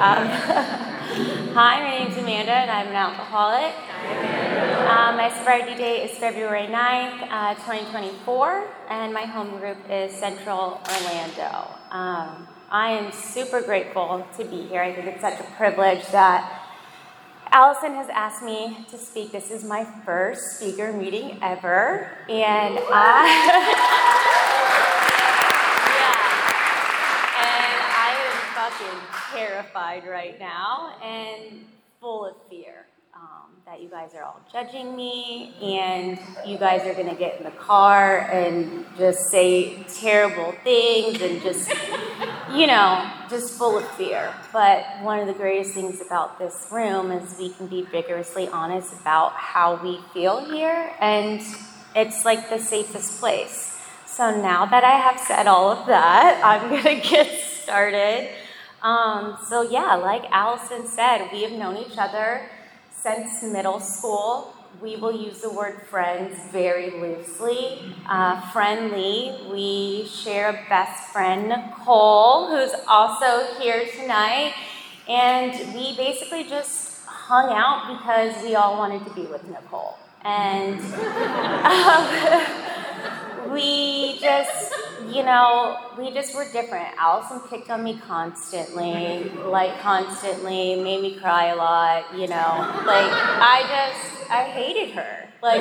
Hi, my name's Amanda, and I'm an alcoholic. My sobriety date is February 9th, 2024, and my home group is Central Orlando. I am super grateful to be here. I think it's such a privilege that Allison has asked me to speak. This is my first speaker meeting ever, and fucking terrified right now and full of fear that you guys are all judging me and you guys are gonna get in the car and just say terrible things and just, just full of fear. But one of the greatest things about this room is we can be vigorously honest about how we feel here, and it's like the safest place. So now that I have said all of that, I'm gonna get started. Like Allison said, we have known each other since middle school. We will use the word friends very loosely. Friendly, we share a best friend, Nicole, who's also here tonight. And we basically just hung out because we all wanted to be with Nicole. And we just were different. Allison picked on me constantly, made me cry a lot, I hated her. I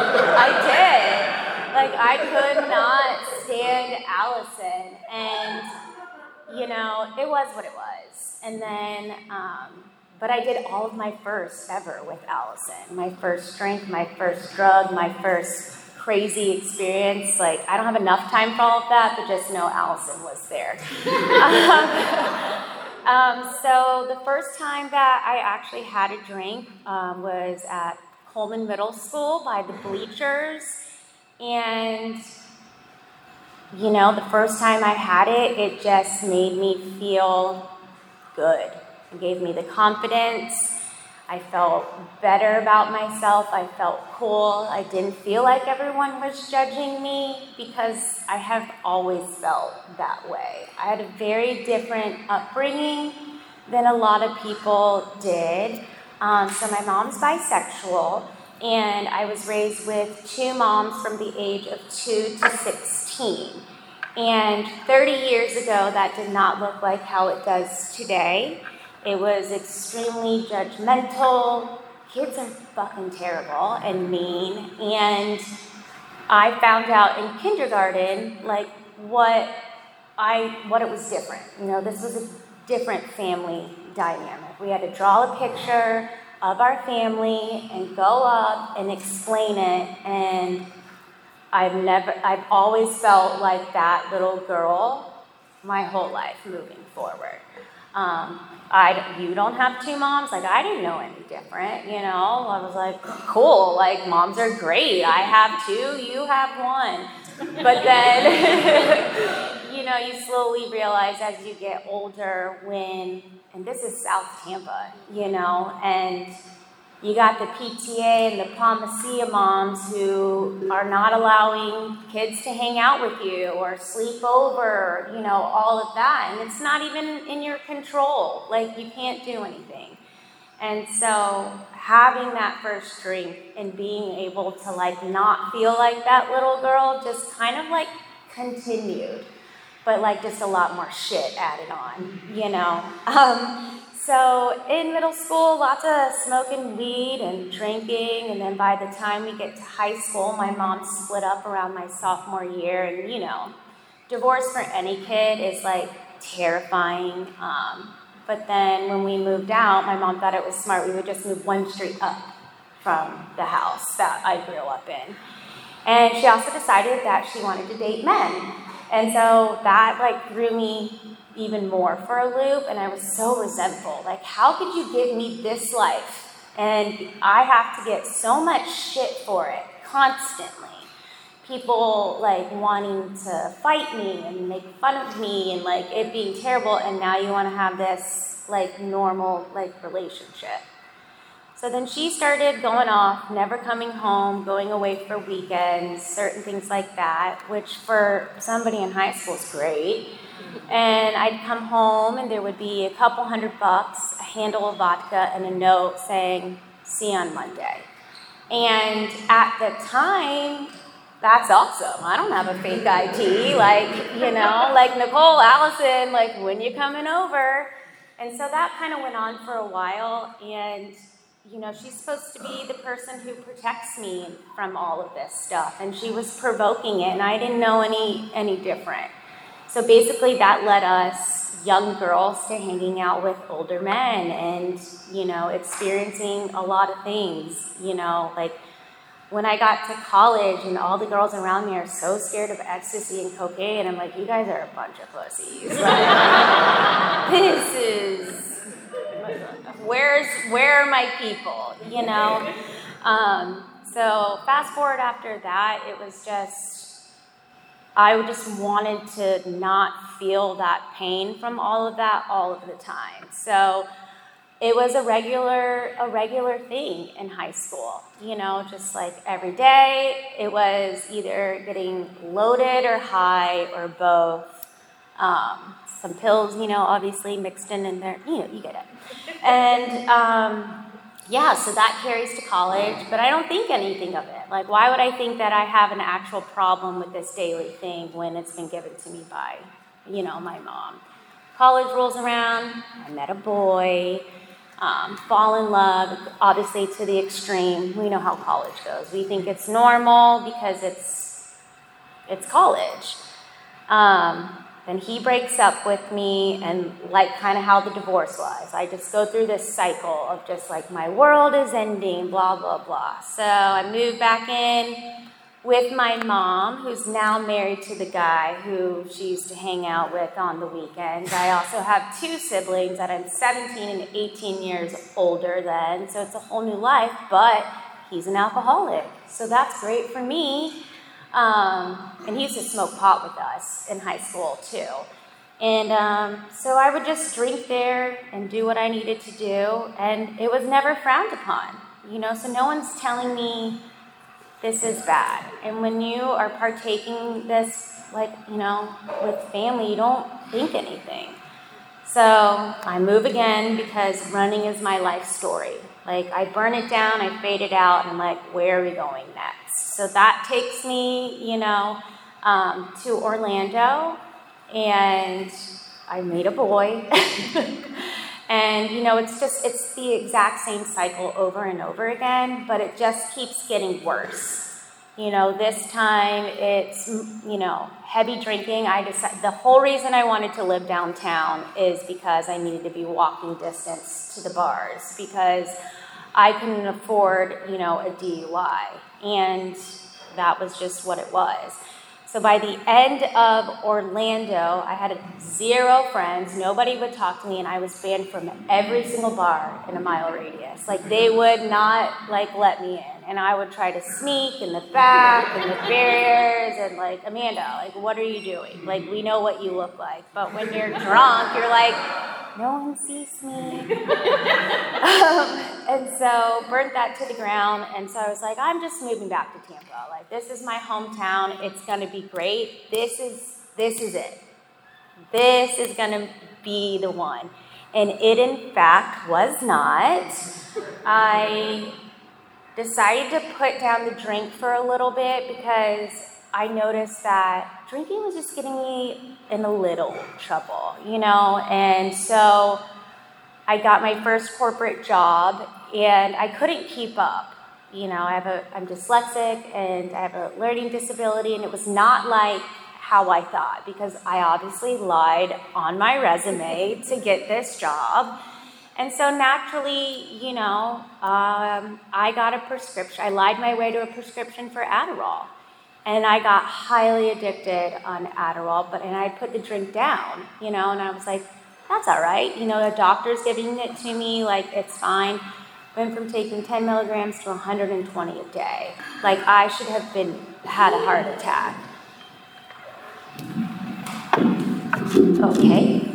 did. I could not stand Allison, and, it was what it was. And then, but I did all of my first ever with Allison. My first drink, my first drug, my first crazy experience. I don't have enough time for all of that, but just know Allison was there. So the first time that I actually had a drink was at Coleman Middle School by the bleachers. And, the first time I had it, it just made me feel good. It gave me the confidence. I felt better about myself. I felt cool. I didn't feel like everyone was judging me because I have always felt that way. I had a very different upbringing than a lot of people did. So my mom's bisexual, and I was raised with two moms from the age of 2 to 16. And 30 years ago, that did not look like how it does today. It was extremely judgmental. Kids are fucking terrible and mean. And I found out in kindergarten, what it was different. This was a different family dynamic. We had to draw a picture of our family and go up and explain it. And I've always felt like that little girl my whole life moving forward. You don't have two moms? I didn't know any different, I was like, cool, moms are great. I have two, you have one. But then, you slowly realize as you get older and this is South Tampa, and you got the PTA and the Palmacia moms who are not allowing kids to hang out with you or sleep over, all of that. And it's not even in your control. You can't do anything. And so having that first drink and being able to not feel like that little girl just kind of continued, but just a lot more shit added on, So in middle school, lots of smoking weed and drinking, and then by the time we get to high school, my mom split up around my sophomore year, and divorce for any kid is terrifying. But then when we moved out, my mom thought it was smart. We would just move one street up from the house that I grew up in. And she also decided that she wanted to date men. And so that threw me even more for a loop, and I was so resentful. How could you give me this life and I have to get so much shit for it constantly? People wanting to fight me and make fun of me and it being terrible, and now you want to have this normal relationship. So then she started going off, never coming home, going away for weekends, certain things like that, which for somebody in high school is great. And I'd come home and there would be a couple $100, a handle of vodka, and a note saying, "See you on Monday." And at the time, that's awesome. I don't have a fake ID, like Nicole, Allison, like, when you coming over? And so that kind of went on for a while, and she's supposed to be the person who protects me from all of this stuff, and she was provoking it, and I didn't know any different. So basically that led us young girls to hanging out with older men and, experiencing a lot of things, like when I got to college and all the girls around me are so scared of ecstasy and cocaine, I'm like, you guys are a bunch of pussies. Like, this is, where are my people, So fast forward after that, it was I just wanted to not feel that pain from all of that all of the time. So it was a regular thing in high school, just like every day. It was either getting loaded or high or both. Some pills, obviously mixed in there. You get it. And so that carries to college, but I don't think anything of it. Like, why would I think that I have an actual problem with this daily thing when it's been given to me by, my mom? College rolls around, I met a boy, fall in love, obviously to the extreme. We know how college goes. We think it's normal because it's college. Then he breaks up with me, and like kind of how the divorce was. I just go through this cycle of just like my world is ending, blah, blah, blah. So I moved back in with my mom, who's now married to the guy who she used to hang out with on the weekends. I also have 2 siblings that I'm 17 and 18 years older than, so it's a whole new life, but he's an alcoholic. So that's great for me. And he used to smoke pot with us in high school too. And so I would just drink there and do what I needed to do, and it was never frowned upon, so no one's telling me this is bad. And when you are partaking this, with family, you don't think anything. So I move again because running is my life story. Like, I burn it down, I fade it out, and I'm like, where are we going next? So that takes me, to Orlando, and I made a boy. And, it's the exact same cycle over and over again, but it just keeps getting worse. This time it's, heavy drinking. The whole reason I wanted to live downtown is because I needed to be walking distance to the bars, because I couldn't afford, a DUI. And that was just what it was. So by the end of Orlando, I had 0 friends. Nobody would talk to me, and I was banned from every single bar in a mile radius. Like, they would not, let me in. And I would try to sneak in the back and the barriers and, Amanda, what are you doing? We know what you look like. But when you're drunk, you're like, no one sees me. And so burnt that to the ground. And so I was like, I'm just moving back to Tampa. This is my hometown. It's going to be great. This is it. This is going to be the one. And it, in fact, was not. I decided to put down the drink for a little bit because I noticed that drinking was just getting me in a little trouble, and so I got my first corporate job, and I couldn't keep up. I'm dyslexic, and I have a learning disability, and it was not like how I thought, because I obviously lied on my resume to get this job. And so naturally, I got a prescription. I lied my way to a prescription for Adderall. And I got highly addicted on Adderall, and I put the drink down, and I was like, that's all right. The doctor's giving it to me, it's fine. Went from taking 10 milligrams to 120 a day. I should have had a heart attack. Okay.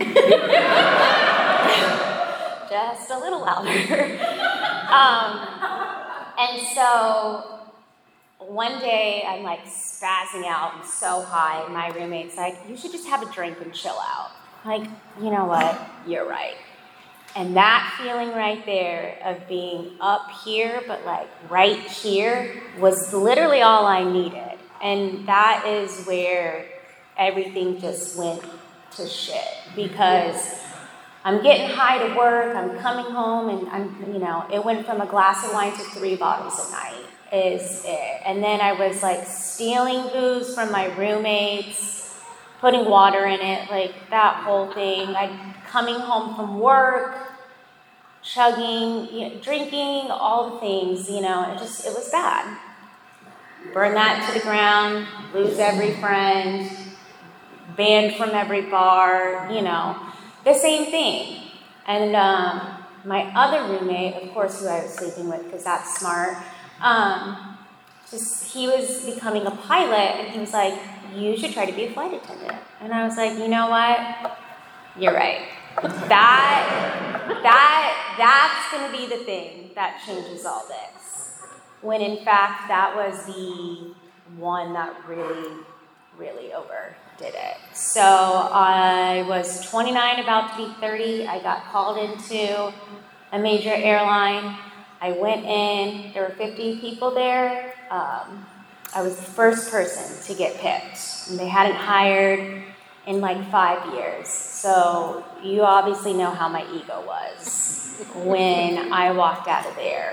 Just a little louder. And so one day I'm like spazzing out, I'm so high, and my roommate's like, you should just have a drink and chill out. Like, you know what, you're right. And that feeling right there of being up here, but like right here, was literally all I needed. And that is where everything just went to shit, because I'm getting high to work, I'm coming home, and it went from a glass of wine to 3 bottles a night is it. And then I was like stealing booze from my roommates, putting water in it, like that whole thing. Coming home from work, chugging, drinking, all the things, it was bad. Burn that to the ground, lose every friend, banned from every bar, the same thing. And my other roommate, of course, who I was sleeping with, because that's smart, he was becoming a pilot, and he was like, you should try to be a flight attendant. And I was like, you know what? You're right. That's going to be the thing that changes all this. When in fact, that was the one that really, really overdid it. So I was 29, about to be 30. I got called into a major airline. I went in, there were 50 people there. I was the first person to get picked. And they hadn't hired in like 5 years. So you obviously know how my ego was when I walked out of there.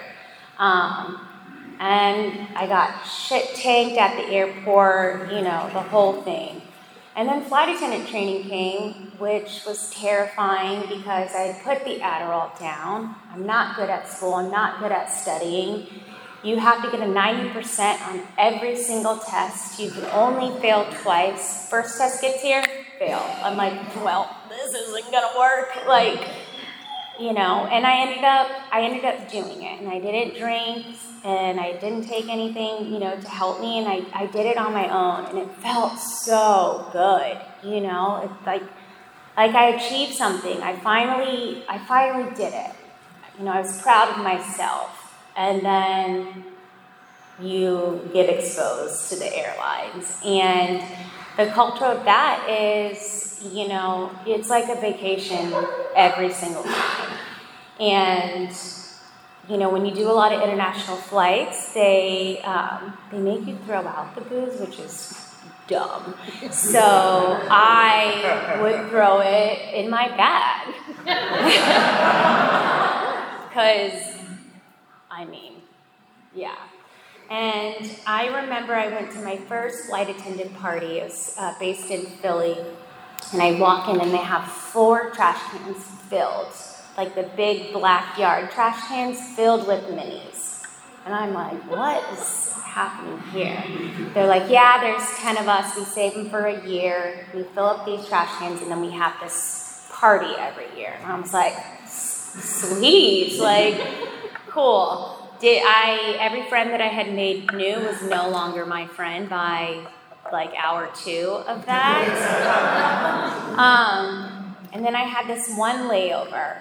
And I got shit tanked at the airport, the whole thing. And then flight attendant training came, which was terrifying because I had put the Adderall down. I'm not good at school. I'm not good at studying. You have to get a 90% on every single test. You can only fail twice. First test gets here, fail. I'm like, well, this isn't gonna work. And I ended up doing it. And I didn't drink, and I didn't take anything, to help me. And I did it on my own, and it felt so good. It's like I achieved something. I finally did it. I was proud of myself. And then you get exposed to the airlines. And the culture of that is, it's like a vacation every single time. And, when you do a lot of international flights, they make you throw out the booze, which is dumb. So I would throw it in my bag. Because, yeah. And I remember I went to my first flight attendant party. It was based in Philly. And I walk in, and they have 4 trash cans filled, like the big black yard trash cans filled with minis. And I'm like, what is happening here? They're like, yeah, there's 10 of us. We save them for a year. We fill up these trash cans, and then we have this party every year. And I was like, sweet, cool. Every friend that I had made new was no longer my friend by hour 2 of that. And then I had this one layover,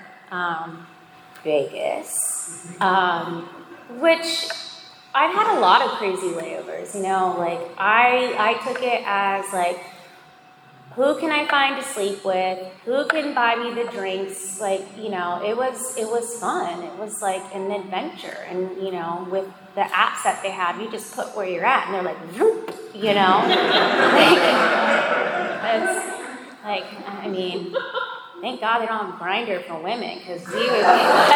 Vegas, which I've had a lot of crazy layovers, I took it as who can I find to sleep with? Who can buy me the drinks? It was fun. It was an adventure. And, with the apps that they have, you just put where you're at, and they're like, zoop, thank God they don't have Grindr for women, because we would be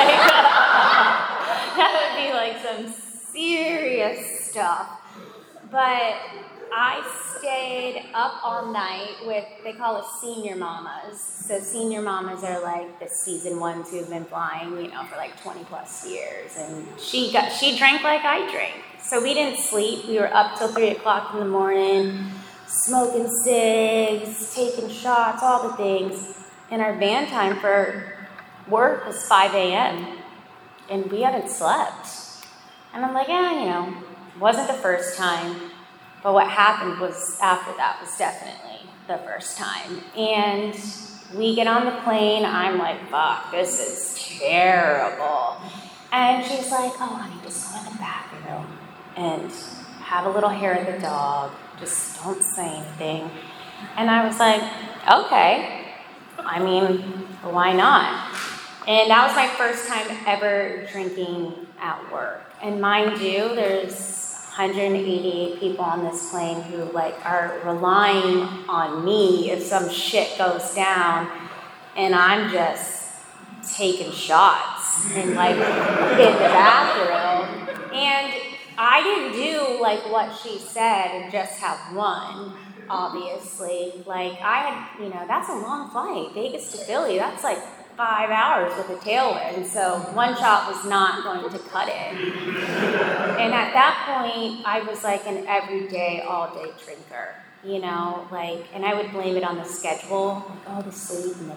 that would be some serious stuff. But I stayed up all night with, they call it senior mamas. So senior mamas are the seasoned ones who've been flying, for 20 plus years. And she drank like I drank. So we didn't sleep. We were up till 3 o'clock in the morning, smoking cigs, taking shots, all the things. And our van time for work was 5 a.m. And we hadn't slept. And I'm like, wasn't the first time. But what happened was after that was definitely the first time. And we get on the plane. I'm like, fuck, this is terrible. And she's like, oh, honey, just go in the bathroom and have a little hair of the dog, just don't say anything. And I was like, okay, I mean, why not? And that was my first time ever drinking at work. And mind you, there's 188 people on this plane who like are relying on me if some shit goes down, and I'm just taking shots and like in the bathroom. And I didn't do like what she said and just have one, obviously. Like I had, that's a long flight, Vegas to Philly. That's like 5 hours with a tailwind, so one shot was not going to cut it. And at that point, I was like an everyday, all-day drinker, and I would blame it on the schedule, like, oh, the sleep and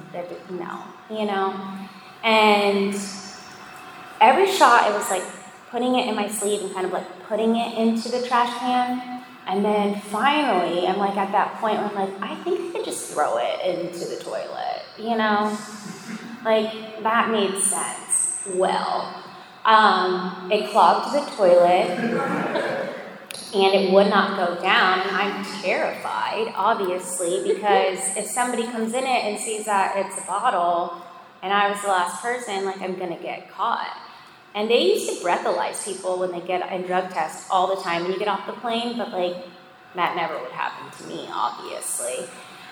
and every shot, it was like putting it in my sleeve and kind of like putting it into the trash can, and then finally, I'm like at that point where I'm like, I think I could just throw it into the toilet, Like, that made sense. Well, it clogged the toilet, and it would not go down, and I'm terrified, obviously, because if somebody comes in it and sees that it's a bottle, and I was the last person, like, I'm gonna get caught. And they used to breathalyze people when they get in drug tests all the time when you get off the plane, but, like, that never would happen to me, obviously.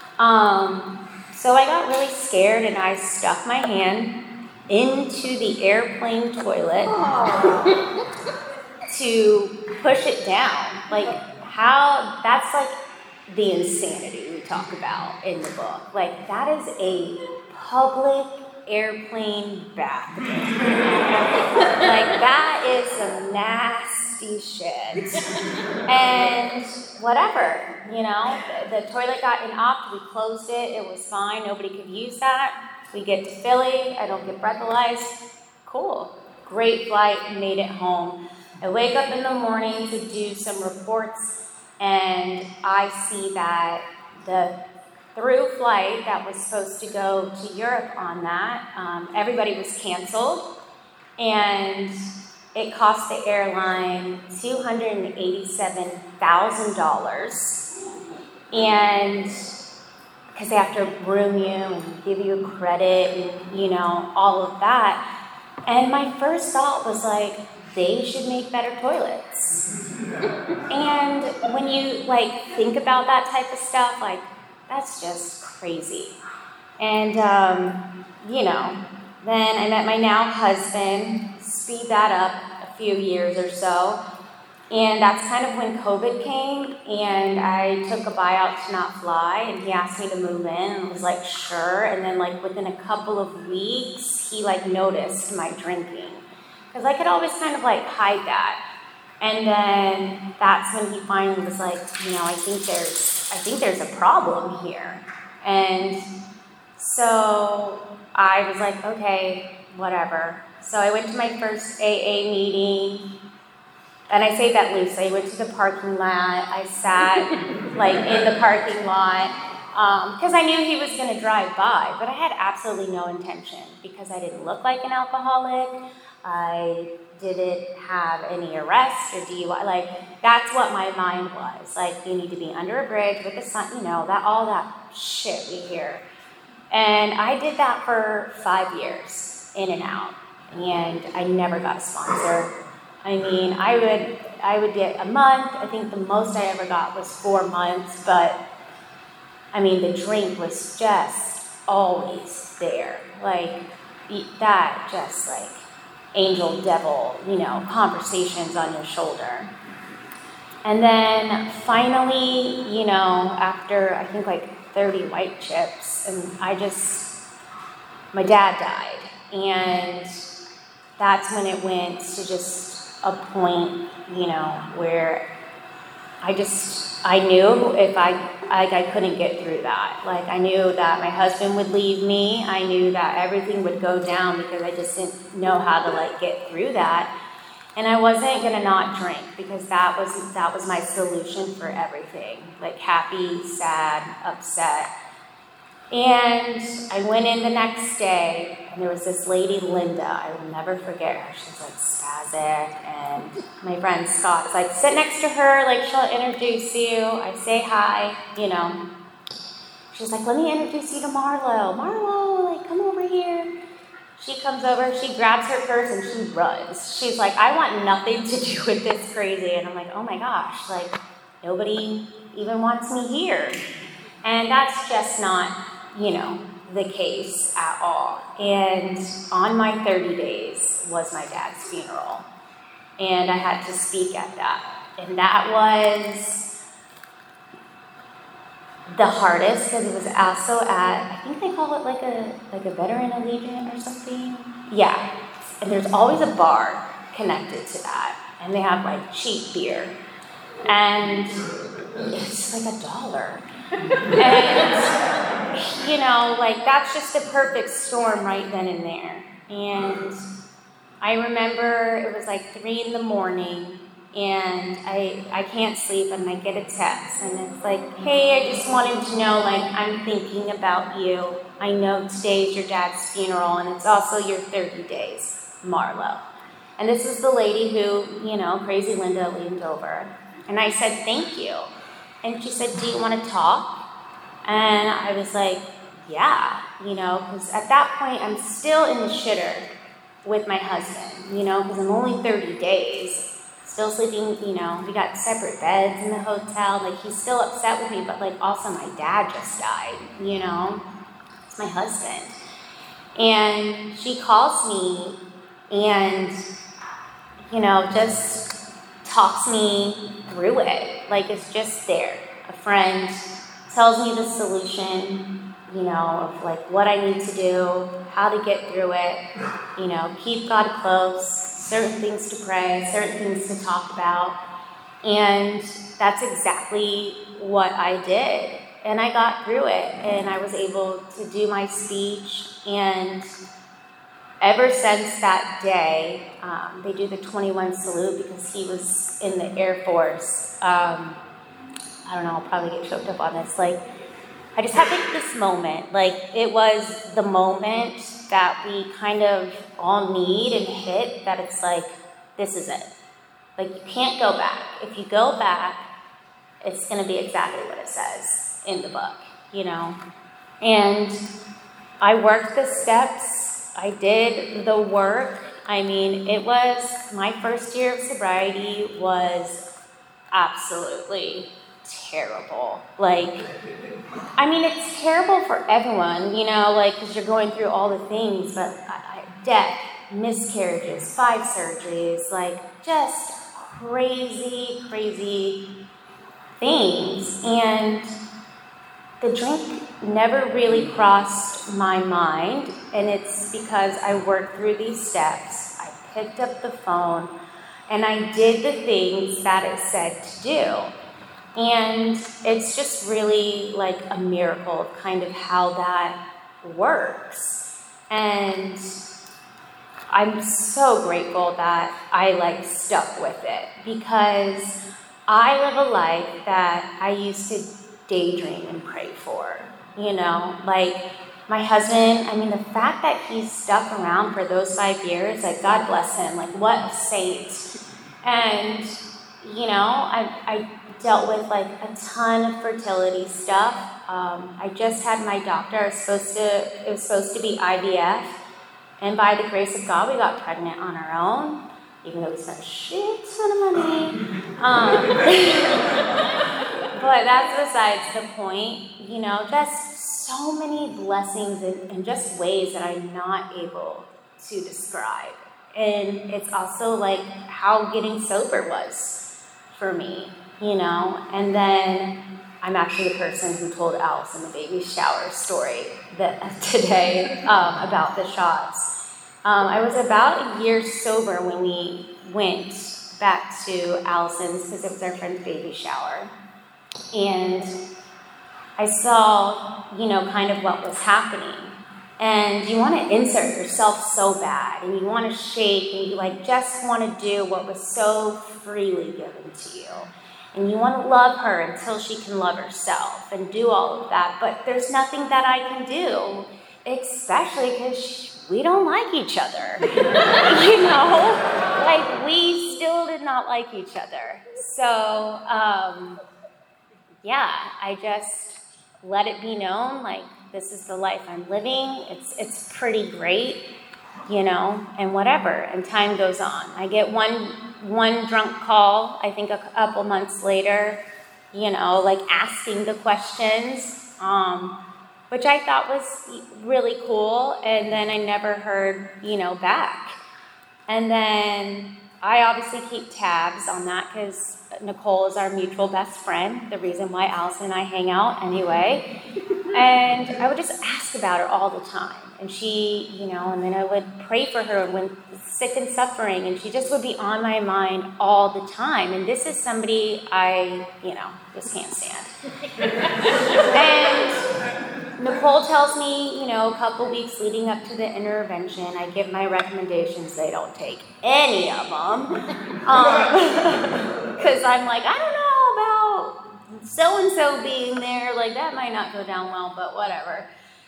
So I got really scared and I stuck my hand into the airplane toilet to push it down. Like that's like the insanity we talk about in the book. Like that is a public airplane bathroom. Like that is some nasty shit. And whatever, the toilet got inoffed, we closed it, it was fine, nobody could use that. We get to Philly, I don't get breathalyzed, cool. Great flight, made it home. I wake up in the morning to do some reports, and I see that the through flight that was supposed to go to Europe on that, everybody was canceled, and it cost the airline $287,000, and because they have to room you and give you a credit and, all of that. And my first thought was like, they should make better toilets. And when you, think about that type of stuff, that's just crazy. And, then I met my now husband, speed that up a few years or so. And that's kind of when COVID came, and I took a buyout to not fly, and he asked me to move in, and I was like, sure. And then, within a couple of weeks, he, noticed my drinking. Because I could always kind of, hide that. And then that's when he finally was like, I think there's a problem here. And so I was like, okay, whatever. So I went to my first AA meeting, and I say that loosely. I went to the parking lot. I sat, in the parking lot, because I knew he was going to drive by, but I had absolutely no intention, because I didn't look like an alcoholic. I didn't have any arrests or DUI. That's what my mind was. You need to be under a bridge with the sun, all that shit we hear. And I did that for 5 years, in and out. And I never got a sponsor. I mean, I would get a month. I think the most I ever got was 4 months. But, the drink was just always there. That just, angel, devil, conversations on your shoulder. And then finally, after I think 30 white chips, and my dad died. And that's when it went to just a point, where I knew if I couldn't get through that. I knew that my husband would leave me. I knew that everything would go down because I just didn't know how to get through that. And I wasn't gonna not drink, because that was my solution for everything. Happy, sad, upset. And I went in the next day, and there was this lady, Linda. I will never forget her. She's like spastic, and my friend Scott is like, sit next to her, like she'll introduce you. I say hi, you know. She's like, let me introduce you to Marlo. Marlo, like, come over here. She comes over, she grabs her purse, and she runs. She's like, I want nothing to do with this crazy. And I'm like, oh my gosh, like, nobody even wants me here. And that's just not, you know, the case at all. And on my 30 days was my dad's funeral. And I had to speak at that. And that was the hardest, because it was also at, I think they call it like a veteran allegiant or something. Yeah, and there's always a bar connected to that, and they have like cheap beer, and it's like $1. And you know, like that's just the perfect storm right then and there. And I remember it was like 3 a.m. and I can't sleep, and I get a text, and it's like, hey, I just wanted to know, like, I'm thinking about you. I know today's your dad's funeral, and it's also your 30 days, Marlo. And this is the lady who, you know, crazy Linda leaned over. And I said, thank you. And she said, do you want to talk? And I was like, yeah, you know, because at that point, I'm still in the shitter with my husband, you know, because I'm only 30 days. Still sleeping, you know, we got separate beds in the hotel. Like, he's still upset with me, but, like, also my dad just died, you know? It's my husband. And she calls me and, you know, just talks me through it. Like, it's just there. A friend tells me the solution, you know, of, like, what I need to do, how to get through it, you know, keep God close, certain things to pray, certain things to talk about. And that's exactly what I did. And I got through it, and I was able to do my speech. And ever since that day, they do the 21 salute because he was in the Air Force. I don't know, I'll probably get choked up on this. Like, I just had like this moment. Like, it was the moment that we kind of all need and hit, that it's like, this is it. Like, you can't go back. If you go back, it's going to be exactly what it says in the book, you know? And I worked the steps. I did the work. I mean, it was, my first year of sobriety was absolutely terrible. Like, I mean, it's terrible for everyone, you know, like, because you're going through all the things, but death, miscarriages, 5 surgeries, like, just crazy, crazy things. And the drink never really crossed my mind, and it's because I worked through these steps. I picked up the phone, and I did the things that it said to do. And it's just really like a miracle of kind of how that works. And I'm so grateful that I like stuck with it, because I live a life that I used to daydream and pray for, you know, like my husband. I mean, the fact that he's stuck around for those 5 years, like, God bless him, like, what a saint. And, you know, I dealt with like a ton of fertility stuff. I just had my doctor. It was supposed to be IVF, and by the grace of God, we got pregnant on our own, even though we spent a shit ton of money. But that's besides the point. You know, just so many blessings in just ways that I'm not able to describe. And it's also like how getting sober was for me. You know, and then I'm actually the person who told Allison the baby shower story today about the shots. I was about a year sober when we went back to Allison's, because it was our friend's baby shower. And I saw, you know, kind of what was happening. And you want to insert yourself so bad, and you want to shake, and you like just want to do what was so freely given to you. And you want to love her until she can love herself and do all of that. But there's nothing that I can do, especially because we don't like each other. You know, like we still did not like each other. So, yeah, I just let it be known, like, this is the life I'm living. It's pretty great, you know, and whatever. And time goes on. I get one drunk call, I think a couple months later, you know, like asking the questions, which I thought was really cool. And then I never heard, you know, back. And then I obviously keep tabs on that because Nicole is our mutual best friend, the reason why Allison and I hang out anyway. And I would just ask about her all the time. And she, you know, and then I would pray for her when sick and suffering, and she just would be on my mind all the time. And this is somebody I, you know, just can't stand. And Nicole tells me, you know, a couple weeks leading up to the intervention, I give my recommendations. They don't take any of them. Because I'm like, I don't know about so-and-so being there. Like, that might not go down well, but whatever.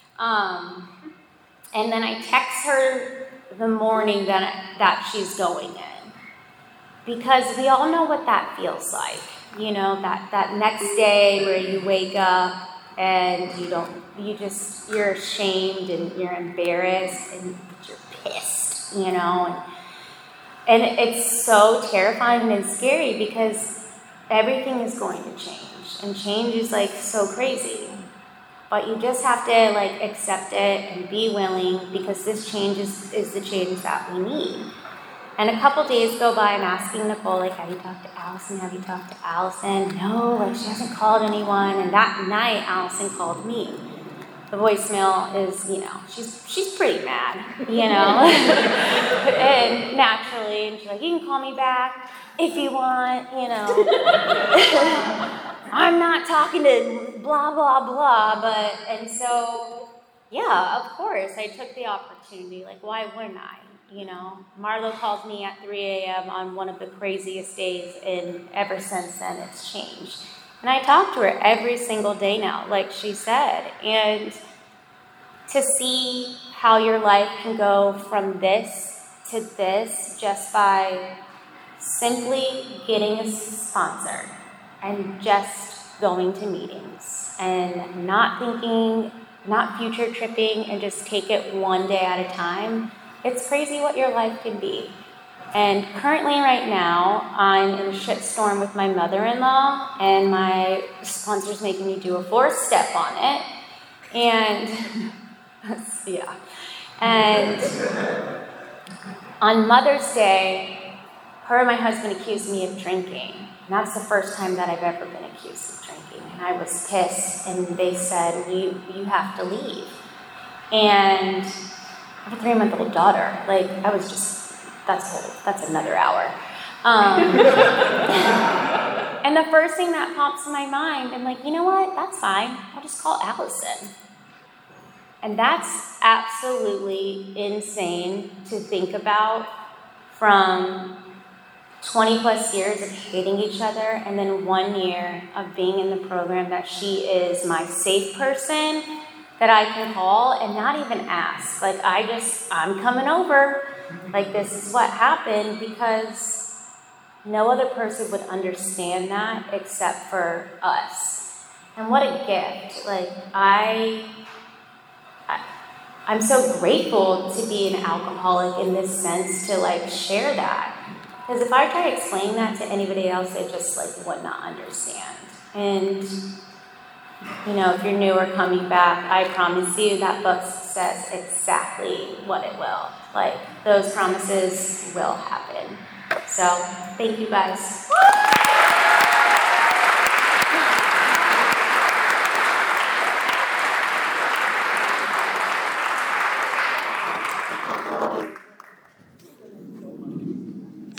And then I text her the morning that she's going in. Because we all know what that feels like. You know, that next day where you wake up and you're ashamed and you're embarrassed and you're pissed, you know. And it's so terrifying and scary because everything is going to change. And change is like so crazy. But you just have to like accept it and be willing, because this change is the change that we need. And a couple days go by, I'm asking Nicole, like, have you talked to Allison? Have you talked to Allison? No, like, she hasn't called anyone. And that night, Allison called me. The voicemail is, you know, she's pretty mad, you know. And naturally, and she's like, you can call me back if you want, you know. I'm not talking to blah, blah, blah. But, and so, yeah, of course, I took the opportunity. Like, why wouldn't I? You know, Marlo called me at 3 a.m. on one of the craziest days, and ever since then it's changed. And I talk to her every single day now, like she said. And to see how your life can go from this to this just by simply getting a sponsor and just going to meetings and not thinking, not future tripping, and just take it one day at a time. It's crazy what your life can be. And currently right now, I'm in a shitstorm with my mother-in-law, and my sponsor's making me do a 4th step on it. And, yeah. And on Mother's Day, her and my husband accused me of drinking. And that's the first time that I've ever been accused of drinking. And I was pissed, and they said, you have to leave. And I have a 3-month-old daughter. Like, I was just, that's another hour. And the first thing that pops in my mind, I'm like, you know what? That's fine. I'll just call Allison. And that's absolutely insane to think about, from 20 plus years of hating each other, and then 1 year of being in the program, that she is my safe person that I can call and not even ask. Like, I'm coming over. Like, this is what happened, because no other person would understand that except for us. And what a gift. Like, I'm so grateful to be an alcoholic in this sense, to like share that. Because if I try to explain that to anybody else, they just like would not understand. And you know, if you're new or coming back, I promise you that book says exactly what it will. Like, those promises will happen. So, thank you guys.